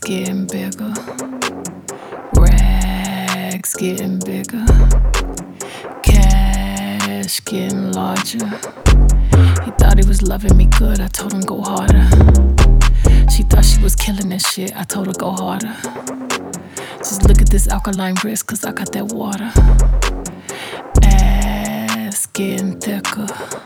getting bigger, rags getting bigger, cash getting larger. He thought he was loving me good, I told him go harder. She thought she was killing this shit, I told her go harder. Just look at this alkaline wrist, cause I got that water. Ass getting thicker,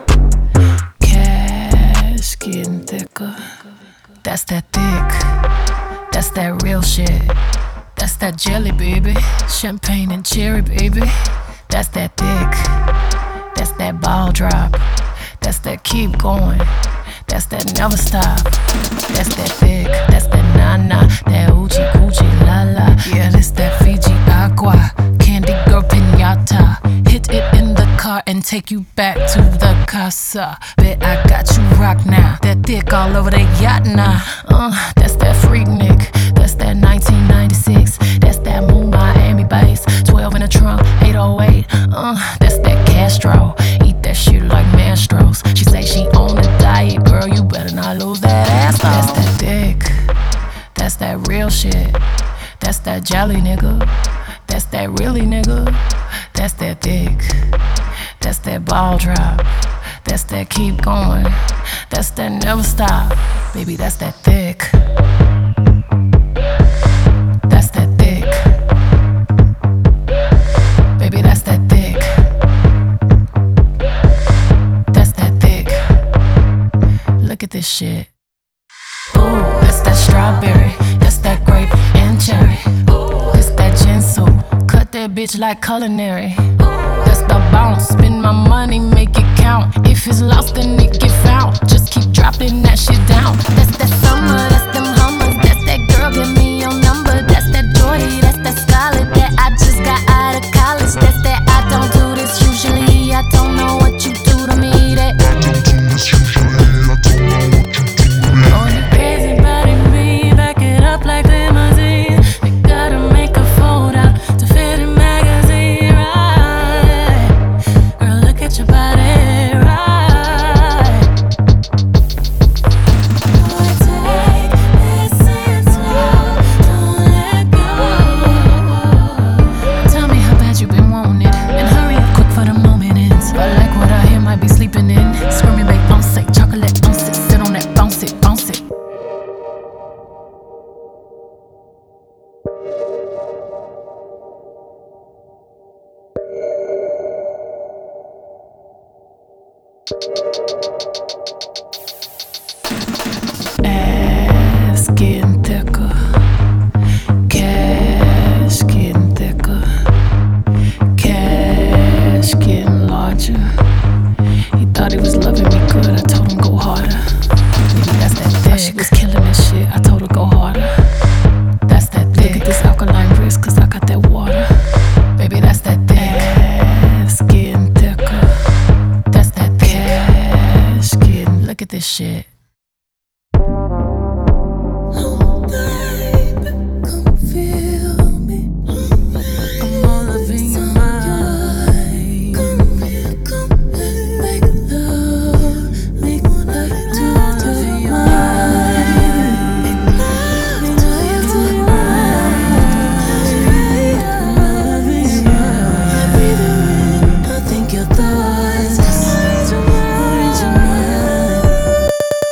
cash getting thicker. That's that thick, that's that real shit. That's that jelly, baby, champagne and cherry, baby. That's that thick, that's that ball drop. That's that keep going, that's that never stop. That's that thick, that's that na-na, that oochie coochie la-la. Yeah, this that Fiji agua, candy girl piñata. Hit it in the car and take you back to the casa. Bet I got you rock now, that thick all over the yacht now. That's that freak Nick, that's that 1996. That's that Moon Miami bass, 12 in the trunk, 808. That's that Castro, eat that shit like Mastros. She say she on a diet, girl, you better not lose that ass. That's that thick, that's that real shit. That's that jelly, nigga. That's that really, nigga. That's that thick, that's that ball drop. That's that keep going, that's that never stop. Baby, that's that thick. That's that thick. Baby, that's that thick. That's that thick. Look at this shit. Ooh, that's that strawberry. That's that grape and cherry. This that ginseng. Cut that bitch like culinary. That's the bounce. Spend my money, make it count. If it's lost, then it get found. Just keep dropping that shit down. That's that summer, that's them hummers. That's that girl, give me your number. That's that Jordy, that's that Scarlet that I just got out of college. That's that I don't do this usually. I don't know what you do to me. That I don't do this usually. I don't know what you do to me. Oh, you crazy body me, back it up like limousine. They gotta make a photo to fit in magazine, right? Girl, look at your body, right? Boy, take this in slow, don't let go. Tell me how bad you been wanting it, and hurry up quick for the moment ends. I like what I hear, might be sleeping in. Screaming bake, bounce it, chocolate, bounce it. Sit on that, bounce it, bounce it. Ass getting thicker, cash getting thicker, cash getting larger. He thought he was loving me good, I told him go harder. Baby, that's that thick. She was killing this shit, I told her go harder. That's that thick. Look at this alkaline wrist, cause I got that water. Baby, that's that thick. Ass getting thicker. That's that thick. Cash getting, look at this shit.